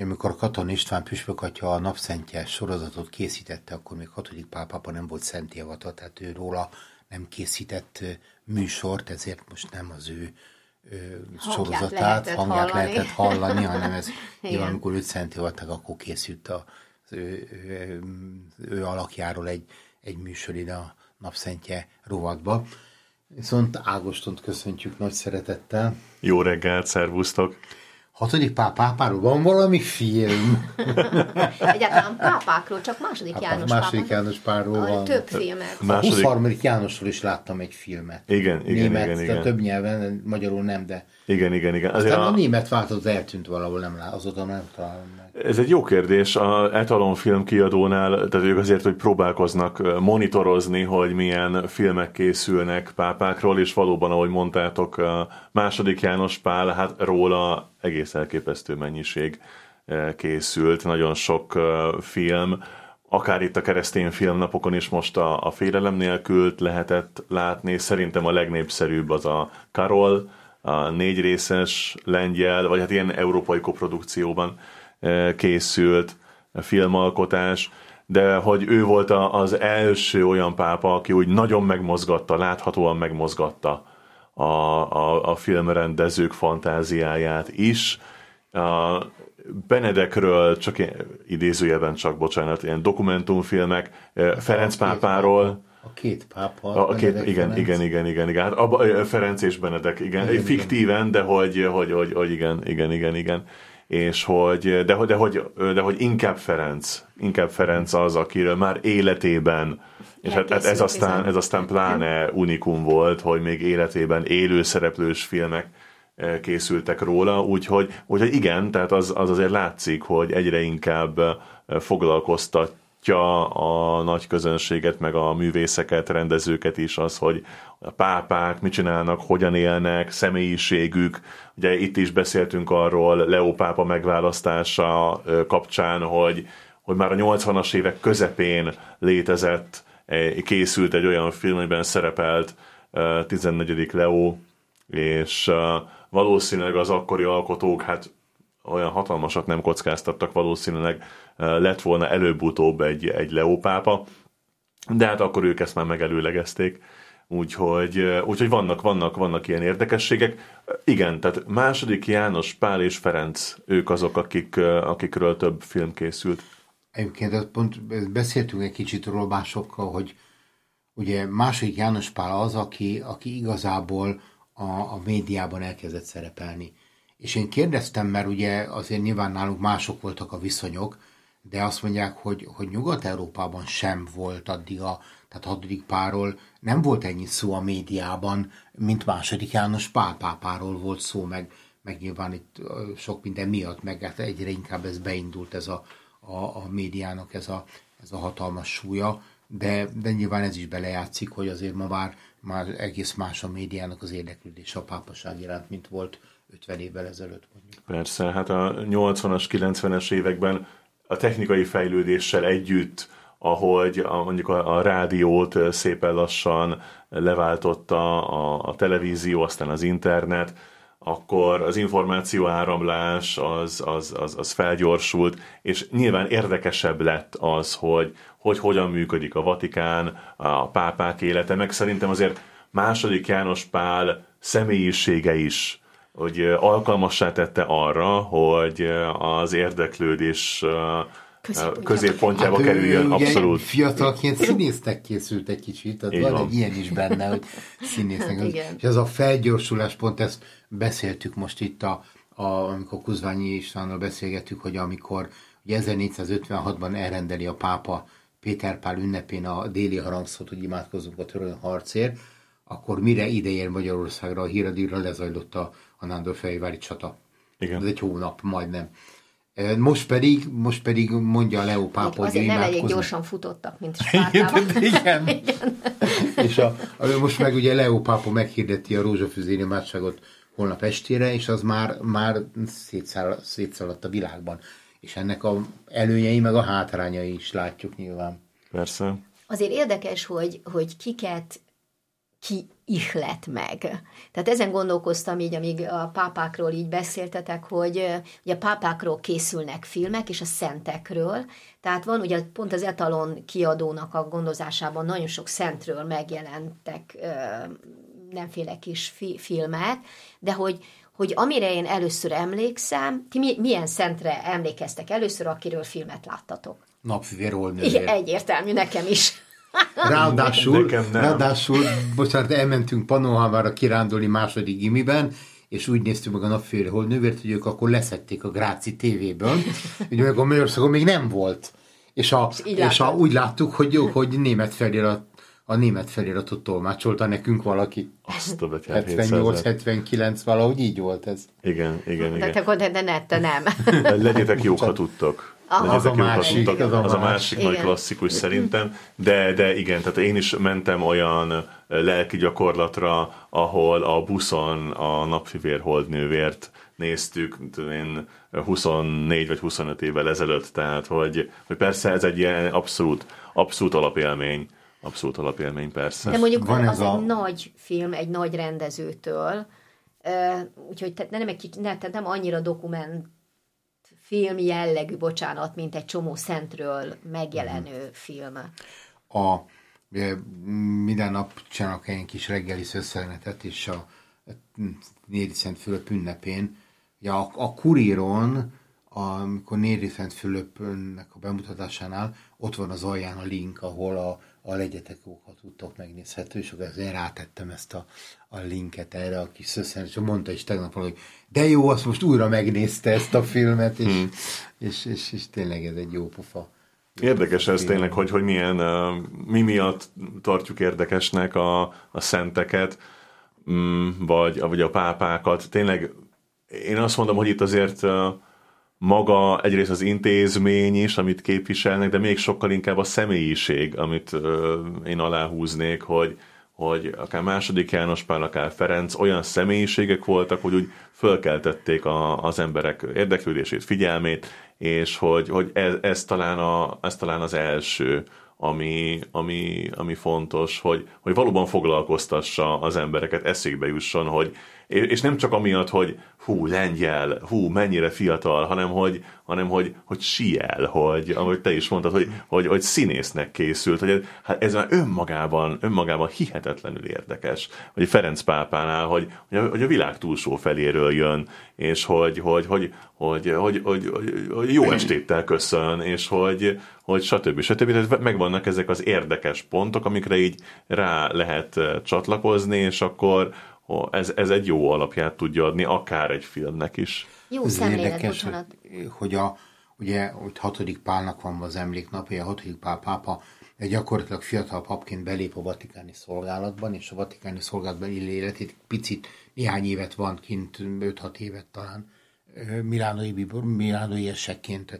Amikor Katon István püspökatya a Napszentje sorozatot készítette, akkor még 6. pápa nem volt szentté avatva, tehát ő róla nem készített műsort, ezért most nem az ő sorozatát, hangját lehetett hallani, hanem ez nyilván, amikor őt szentté avatták, akkor készült az ő alakjáról egy műsor ide a Napszentje rovatba. Viszont Ágostont köszöntjük nagy szeretettel. Jó reggelt, szervusztok! 6. pápáról van valami film? Egyáltalán pápákról, csak második János Pálról van. Több filmet. A 23. Jánosról is láttam egy filmet. Igen. Több nyelven, magyarul nem, de... Igen. Aztán a német változat eltűnt valahol, azóta nem találom meg. Ez egy jó kérdés. A Etalon film kiadónál, tehát ők azért, hogy próbálkoznak monitorozni, hogy milyen filmek készülnek pápákról, és valóban, ahogy mondtátok, a II. János Pál, hát róla egész elképesztő mennyiség készült, nagyon sok film, akár itt a keresztény filmnapokon is most a Félelem nélkül lehetett látni. Szerintem a legnépszerűbb az a Karol, a 4 részes lengyel, vagy hát ilyen európai koprodukcióban készült filmalkotás, de hogy ő volt az első olyan pápa, aki úgy nagyon megmozgatta, láthatóan megmozgatta a filmrendezők fantáziáját is. A Benedekről, csak idézőjelben csak, bocsánat, ilyen dokumentumfilmek, Ferenc pápáról. A két pápa. Igen. Hát Ferenc és Benedek, igen. Fiktíven, de hogy igen. És de hogy inkább Ferenc az, akiről már életében, és hát ez aztán pláne unikum volt, hogy még életében élő szereplős filmek készültek róla, úgyhogy igen, tehát az azért látszik, hogy egyre inkább foglalkoztatja a nagy közönséget, meg a művészeket, rendezőket is az, hogy a pápák mit csinálnak, hogyan élnek, személyiségük. Ugye itt is beszéltünk arról Leó pápa megválasztása kapcsán, hogy már a 80-as évek közepén készült egy olyan film, amiben szerepelt 14. Leó, és valószínűleg az akkori alkotók olyan hatalmasat nem kockáztattak, valószínűleg lett volna előbb-utóbb egy Leó pápa, de hát akkor ők ezt már megelőlegezték, úgyhogy vannak ilyen érdekességek. Igen, tehát II. János Pál és Ferenc, ők azok, akikről több film készült. Egyébként pont beszéltünk egy kicsit róla másokkal, hogy ugye II. János Pál az, aki igazából a médiában elkezdett szerepelni. És én kérdeztem, mert ugye azért nyilván nálunk mások voltak a viszonyok, de azt mondják, hogy Nyugat-Európában sem volt addig tehát 6. Pálról nem volt ennyi szó a médiában, mint II. János Pál pápáról volt szó, meg nyilván itt sok minden miatt, meg hát egyre inkább ez beindult ez a médiának ez a hatalmas súlya, de nyilván ez is belejátszik, hogy azért ma már egész más a médiának az érdeklődés a pápaság iránt, mint volt 50 évvel ezelőtt mondjuk. Persze, hát a 80-as, 90-es években a technikai fejlődéssel együtt, ahogy mondjuk a rádiót szépen lassan leváltotta a televízió, aztán az internet, akkor az információ áramlás az felgyorsult, és nyilván érdekesebb lett az, hogy hogyan működik a Vatikán, a pápák élete, meg szerintem azért II. János Pál személyisége is, hogy alkalmassá tette arra, hogy az érdeklődés középpontjába kerüljön, abszolút. Fiatalként színésznek készült egy kicsit, tehát van egy ilyen is benne, hogy színésznek. És ez a felgyorsulás, pont ezt beszéltük most itt, amikor Kuzványi Istvánnal beszélgettük, hogy amikor ugye 1456-ban elrendeli a pápa Péter Pál ünnepén a déli harangszót, hogy imádkozzunk a török harcért, akkor mire ideér Magyarországra a híradíjra lezajlott a nándorfehérvári csata. Igen. Ez egy hónap, majdnem. Most pedig mondja a Leó pápa, hogy azért ne legyek gyorsan futottak, mint Spártában. Igen. És most meg ugye Leó pápa meghirdeti a rózsafüzér imádságot holnap estére, és az már szétszaladt a világban. És ennek a előnyei meg a hátrányai is látjuk nyilván. Persze. Azért érdekes, hogy ki ihlet meg. Tehát ezen gondolkoztam így, amíg a pápákról így beszéltetek, hogy ugye a pápákról készülnek filmek, és a szentekről. Tehát van ugye pont az Etalon kiadónak a gondozásában nagyon sok szentről megjelentek nemféle kis filmek, de hogy amire én először emlékszem, ti milyen szentre emlékeztek először, akiről filmet láttatok? Napfivér Holdnővér. Egyértelmű, nekem is. Ráadásul, bocsánat, elmentünk Pannonhalmára kirándulni második gimiben, és úgy néztük meg a Napfivér Holdnővért, hogy ők akkor leszették a Gráci tévéből, ugye meg a Magyarországon még nem volt. És úgy láttuk, hogy a német feliratot tolmácsolta nekünk valaki. 78-79, valahogy így volt ez. Igen. De nem. Legyetek jók, ha tudtok. Az a másik nagy klasszikus szerintem, de igen, tehát én is mentem olyan lelki gyakorlatra, ahol a buszon a Napfivér Holdnővért néztük, én 24 vagy 25 évvel ezelőtt, tehát hogy persze ez egy ilyen abszolút alapélmény. Abszolút alapélmény, persze. De mondjuk az egy nagy film, egy nagy rendezőtől, úgyhogy nem annyira film jellegű, bocsánat, mint egy csomó szentről megjelenő film. Minden nap csinálok egy kis reggeli szösszenetet, és a Néri Szent Fülöp ünnepén, a Kuríron, amikor Néri Szent Fülöpnek a bemutatásánál, ott van az alján a link, ahol a Legyetek jók, ha tudtok, megnézhető, és akkor én rátettem ezt a linket erre a kis szösszenet, és mondta is tegnap, hogy de jó, azt most újra megnézte ezt a filmet, és tényleg ez egy jó pofa. Érdekes ez tényleg, hogy milyen, mi miatt tartjuk érdekesnek a szenteket, vagy a pápákat. Tényleg én azt mondom, hogy itt azért maga egyrészt az intézmény is, amit képviselnek, de még sokkal inkább a személyiség, amit én aláhúznék, hogy akár II. János Pál, akár Ferenc olyan személyiségek voltak, hogy úgy fölkeltették az emberek érdeklődését, figyelmét, és hogy ez talán az első, ami fontos, hogy valóban foglalkoztassa az embereket, eszékbe jusson, és nem csak amiatt, hogy lengyel, mennyire fiatal, hanem hogy siel, ahogy te is mondtad, hogy színésznek készült, hogy ez már önmagában hihetetlenül érdekes, hogy Ferenc pápánál, hogy a világ túlsó feléről jön, és hogy jó estéttel köszön, és hogy stb. Tehát megvannak ezek az érdekes pontok, amikre így rá lehet csatlakozni, és akkor ez egy jó alapját tudja adni akár egy filmnek is. Jó szemlélet, bocsánat. Hogy ugye 6. Pálnak van az emléknapja, a 6. Pál pápa gyakorlatilag fiatal papként belép a vatikáni szolgálatban, és a vatikáni szolgálatban élő életét picit, néhány évet van kint, 5-6 évet talán, milánói esekként.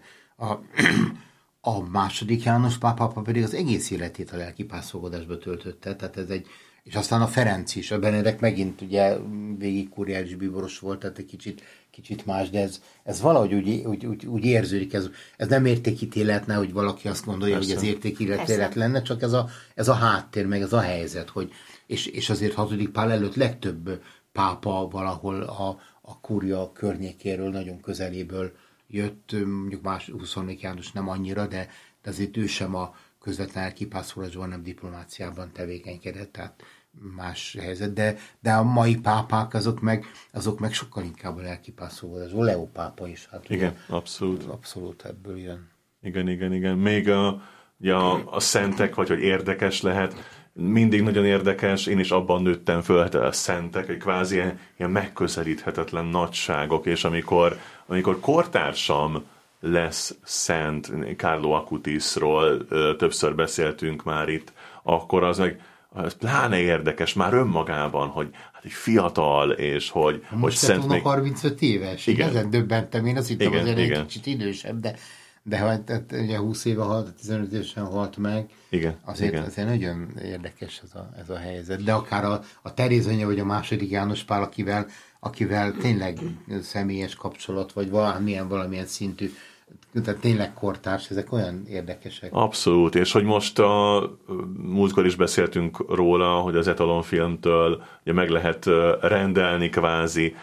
A II. János Pál pápa pedig az egész életét a lelkipászolgodásba töltötte, tehát ez és aztán a Ferenc is, a Benedek megint ugye végig kuriális bíboros volt, tehát egy kicsit más, de ez valahogy úgy érződik, ez nem értékítéletne, hogy valaki azt gondolja, persze, hogy ez értékítélet lenne, csak ez a háttér, meg ez a helyzet, és azért 6. Pál előtt legtöbb pápa valahol a kúria környékéről, nagyon közeléből jött, mondjuk más 24 János nem annyira, de azért ő sem a közvetlen lelkipászolásban, nem diplomáciában tevékenykedett, tehát más helyzet, de a mai pápák azok meg sokkal inkább a lelkipászolásban. Leó pápa is. Hát igen, abszolút. Abszolút ebből jön. Igen. Még a szentek, vagy hogy érdekes lehet, mindig nagyon érdekes, én is abban nőttem föl, hát a szentek, egy kvázi ilyen megközelíthetetlen nagyságok, és amikor kortársam lesz szent, Carlo Acutisról többször beszéltünk már itt, akkor az pláne érdekes már önmagában, hogy hát egy fiatal, és hogy szent még... 35 éves, igen. Ezen döbbentem, én azt hittem, hogy egy kicsit idősebb, de hát ugye 20 éve halt, 15 évesen halt meg, igen, azért nagyon érdekes ez a helyzet. De akár a Teréz anya, vagy a II. János Pál, akivel tényleg személyes kapcsolat, vagy valamilyen szintű Tehát tényleg kortárs, ezek olyan érdekesek. Abszolút, és hogy most múltkor is beszéltünk róla, hogy az Etalon filmtől ugye meg lehet rendelni kvázi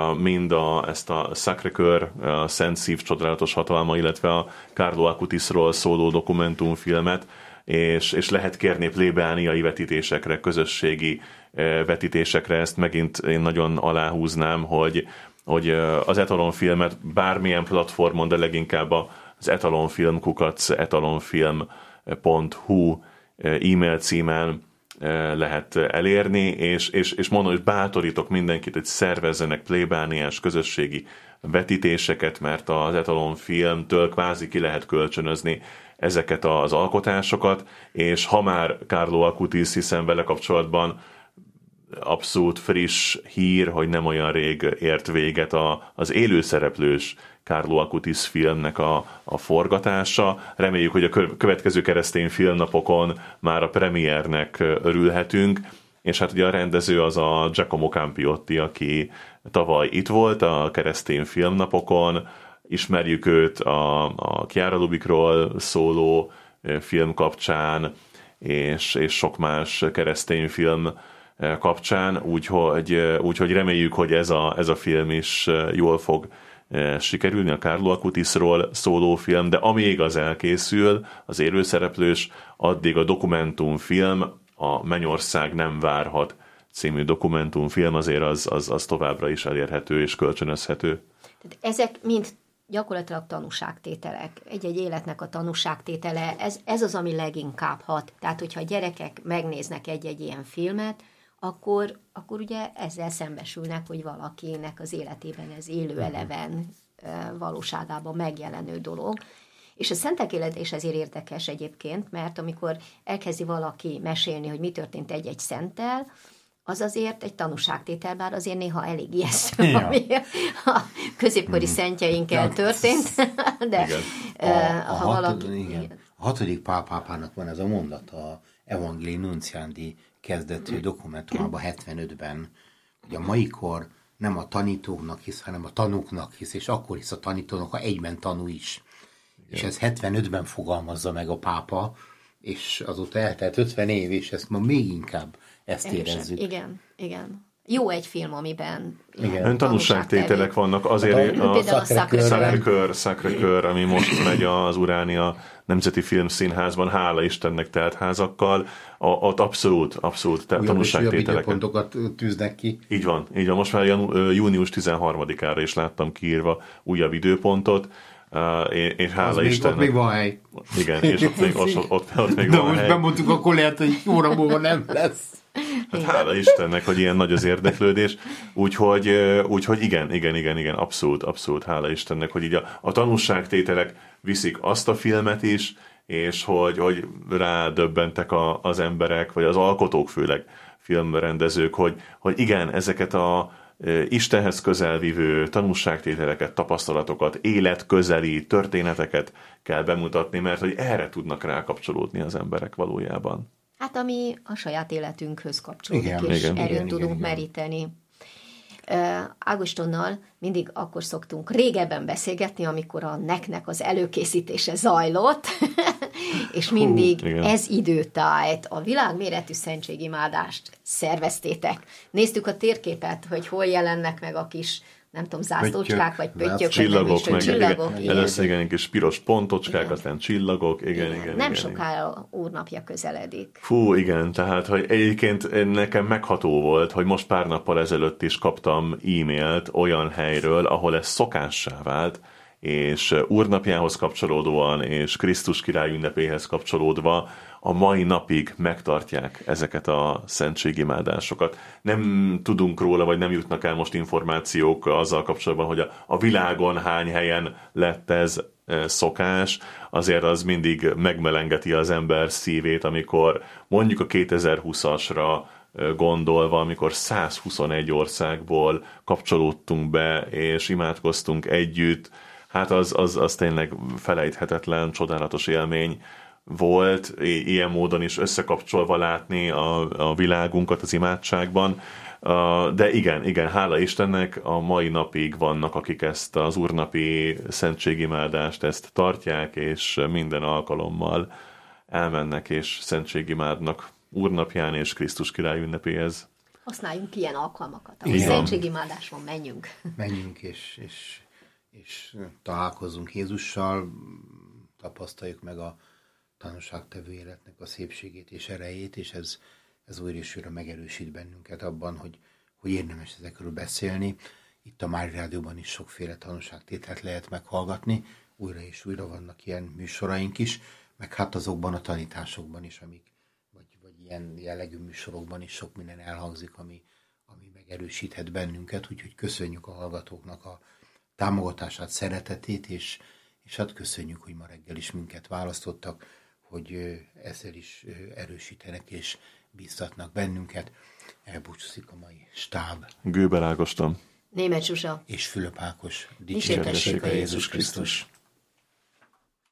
ezt a Sacré-Cœur, a Szent Szív csodálatos hatalma, illetve a Carlo Acutisról szóló dokumentumfilmet, és lehet kérni plébániai vetítésekre, közösségi vetítésekre. Ezt megint én nagyon aláhúznám, hogy az Etalon filmet bármilyen platformon, de leginkább az etalonfilm etalonfilm.hu e-mail címen lehet elérni, és mondom, hogy bátorítok mindenkit, hogy szervezzenek plébániás közösségi vetítéseket, mert az Etalon filmtől kvázi ki lehet kölcsönözni ezeket az alkotásokat, és ha már Carlo Acutis, hiszen vele kapcsolatban abszolút friss hír, hogy nem olyan rég ért véget az élőszereplős Carlo Acutis filmnek a forgatása. Reméljük, hogy a következő keresztény filmnapokon már a premiernek örülhetünk, és hát ugye a rendező az a Giacomo Campiotti, aki tavaly itt volt a keresztény filmnapokon. Ismerjük őt a Chiara Lubicról szóló film kapcsán, és sok más keresztény film kapcsán, úgyhogy reméljük, hogy ez a film is jól fog sikerülni, a Carlo Acutisról szóló film, de amíg az elkészül, az élőszereplős, addig a dokumentumfilm, a Mennyország nem várhat című dokumentumfilm azért az továbbra is elérhető és kölcsönözhető. Tehát ezek mind gyakorlatilag tanúságtételek. Egy-egy életnek a tanúságtétele, ez az, ami leginkább hat. Tehát, hogyha a gyerekek megnéznek egy-egy ilyen filmet, akkor ugye ezzel szembesülnek, hogy valakinek az életében ez élő eleven valóságában megjelenő dolog. És a szentek élete is ezért érdekes egyébként, mert amikor elkezdi valaki mesélni, hogy mi történt egy-egy szenttel, az azért egy tanúságtétel, bár azért néha elég ijesztő, ami a középkori szentjeinkkel történt. De ha valaki... A 6. pápának van ez a mondat, a Evangelii Nunciandi kezdetű dokumentumában 75-ben, hogy a mai kor nem a tanítóknak hisz, hanem a tanúknak hisz, és akkor hisz a tanítónak, ha egyben tanú is. Igen. És ez 75-ben fogalmazza meg a pápa, és azóta eltelt 50 év, és ezt ma még inkább ezt érezzük. Igen. Jó egy film, amiben tanúságtételek vannak, azért a Sacré-Cœur, ami most megy az Uránia Nemzeti Filmszínházban, hála Istennek telt házakkal, ott abszolút tanúságtételek. Időpontokat tűznek ki. Így van. Most már június 13-ára is láttam kiírva újabb időpontot, és hála Istennek. Ott még van hely. Igen, és ott még van hely. De most bemondtuk, akkor lehet, hogy óra múlva nem lesz. Hát hála Istennek, hogy ilyen nagy az érdeklődés, úgyhogy igen, abszolút hála Istennek, hogy így a tanúságtételek viszik azt a filmet is, és hogy rádöbbentek az emberek, vagy az alkotók, főleg filmrendezők, hogy igen, ezeket a Istenhez közelvívő tanúságtételeket, tapasztalatokat, életközeli történeteket kell bemutatni, mert hogy erre tudnak rákapcsolódni az emberek valójában. Hát ami a saját életünkhöz kapcsolódik, és erőt tudunk meríteni. Ágostonnal mindig akkor szoktunk régebben beszélgetni, amikor a NEC-nek az előkészítése zajlott, és mindig ez időtájt, a világméretű szentségimádást szerveztétek. Néztük a térképet, hogy hol jelennek meg a kis, nem tudom, zászlócskák, vagy pöttyök, csillagok. Először igen, kis piros pontocskák, aztán csillagok, igen. Nem sokára úrnapja közeledik. Fú, igen, tehát hogy egyébként nekem megható volt, hogy most pár nappal ezelőtt is kaptam e-mailt olyan helyről, ahol ez szokássá vált, és úrnapjához kapcsolódóan, és Krisztus király ünnepéhez kapcsolódva a mai napig megtartják ezeket a szentségimádásokat. Nem tudunk róla, vagy nem jutnak el most információk azzal kapcsolatban, hogy a világon hány helyen lett ez szokás, azért az mindig megmelengeti az ember szívét, amikor mondjuk a 2020-asra gondolva, amikor 121 országból kapcsolódtunk be, és imádkoztunk együtt, hát az tényleg felejthetetlen, csodálatos élmény volt, ilyen módon is összekapcsolva látni a világunkat az imádságban. De igen, hála Istennek a mai napig vannak, akik ezt az úrnapi szentségimádást ezt tartják, és minden alkalommal elmennek és szentségimádnak úrnapján és Krisztus király ünnepéhez. Használjunk ilyen alkalmakat, ahogy szentségimádáson menjünk. Menjünk és találkozzunk Jézussal, tapasztaljuk meg a tanúságtevő életnek a szépségét és erejét, és ez újra és újra megerősít bennünket abban, hogy érdemes ezekről beszélni. Itt a Mária Rádióban is sokféle tanúságtételt lehet meghallgatni, újra és újra vannak ilyen műsoraink is, meg hát azokban a tanításokban is, vagy ilyen jellegű műsorokban is sok minden elhangzik, ami megerősíthet bennünket, úgyhogy köszönjük a hallgatóknak a támogatását, szeretetét, és hát köszönjük, hogy ma reggel is minket választottak, hogy ezzel is erősítenek és bíztatnak bennünket. Elbúcsúzik a mai stáb. Gőber Ágoston, Németh Zsuzsa és Fülöp Ákos. Dicsértessék a Jézus Krisztus!